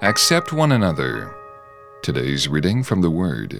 Accept one another. Today's reading from the Word.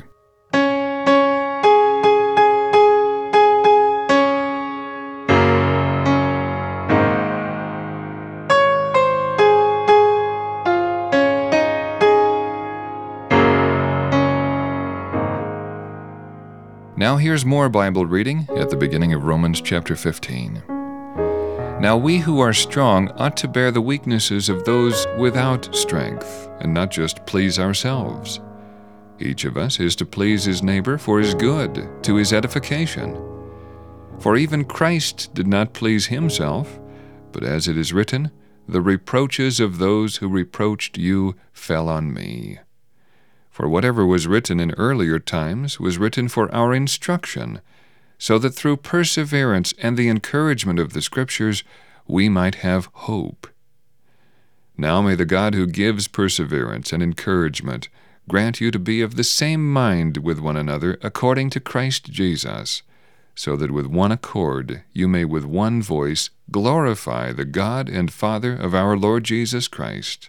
Now here's more Bible reading at the beginning of Romans chapter 15. Now we who are strong ought to bear the weaknesses of those without strength, and not just please ourselves. Each of us is to please his neighbor for his good, to his edification. For even Christ did not please himself, but as it is written, the reproaches of those who reproached you fell on me. For whatever was written in earlier times was written for our instruction, so that through perseverance and the encouragement of the Scriptures we might have hope. Now may the God who gives perseverance and encouragement grant you to be of the same mind with one another according to Christ Jesus, so that with one accord you may with one voice glorify the God and Father of our Lord Jesus Christ.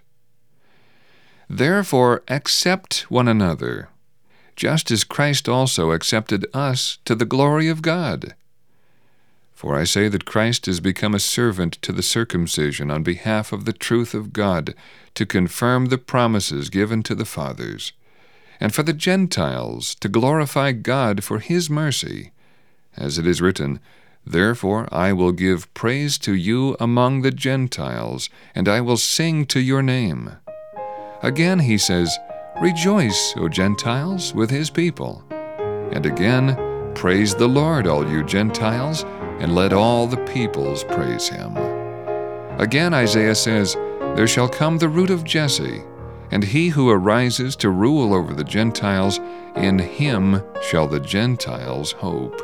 Therefore accept one another, just as Christ also accepted us to the glory of God. For I say that Christ has become a servant to the circumcision on behalf of the truth of God, to confirm the promises given to the fathers, and for the Gentiles to glorify God for his mercy. As it is written, Therefore I will give praise to you among the Gentiles, and I will sing to your name. Again he says, Rejoice, O Gentiles, with his people. And again, Praise the Lord, all you Gentiles, and let all the peoples praise him. Again Isaiah says, There shall come the root of Jesse, and he who arises to rule over the Gentiles, in him shall the Gentiles hope.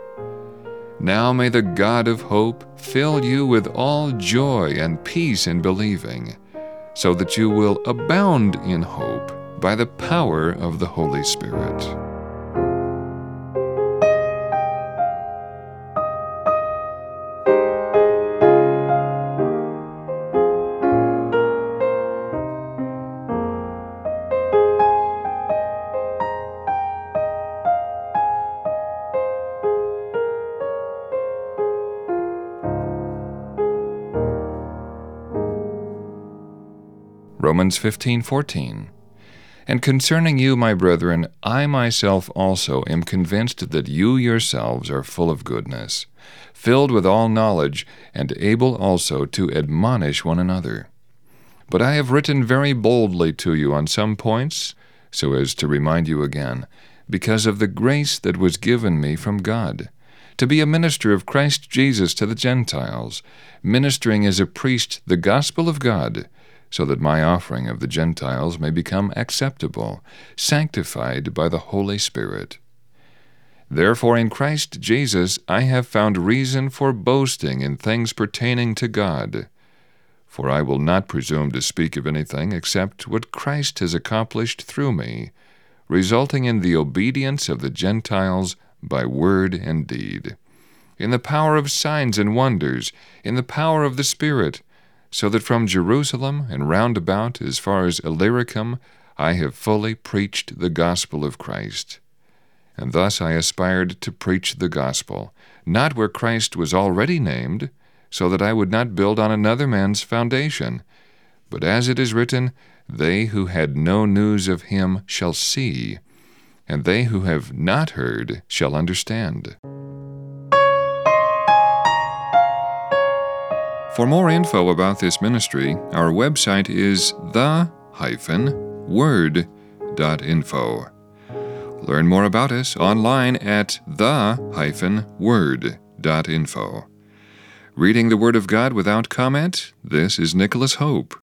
Now may the God of hope fill you with all joy and peace in believing, so that you will abound in hope by the power of the Holy Spirit. Romans 15:14. And concerning you, my brethren, I myself also am convinced that you yourselves are full of goodness, filled with all knowledge, and able also to admonish one another. But I have written very boldly to you on some points, so as to remind you again, because of the grace that was given me from God, to be a minister of Christ Jesus to the Gentiles, ministering as a priest the gospel of God, so that my offering of the Gentiles may become acceptable, sanctified by the Holy Spirit. Therefore in Christ Jesus I have found reason for boasting in things pertaining to God. For I will not presume to speak of anything except what Christ has accomplished through me, resulting in the obedience of the Gentiles by word and deed, in the power of signs and wonders, in the power of the Spirit, so that from Jerusalem and round about as far as Illyricum I have fully preached the gospel of Christ. And thus I aspired to preach the gospel, not where Christ was already named, so that I would not build on another man's foundation. But as it is written, They who had no news of him shall see, and they who have not heard shall understand. For more info about this ministry, our website is the-word.info. Learn more about us online at the-word.info. Reading the Word of God without comment, this is Nicholas Hope.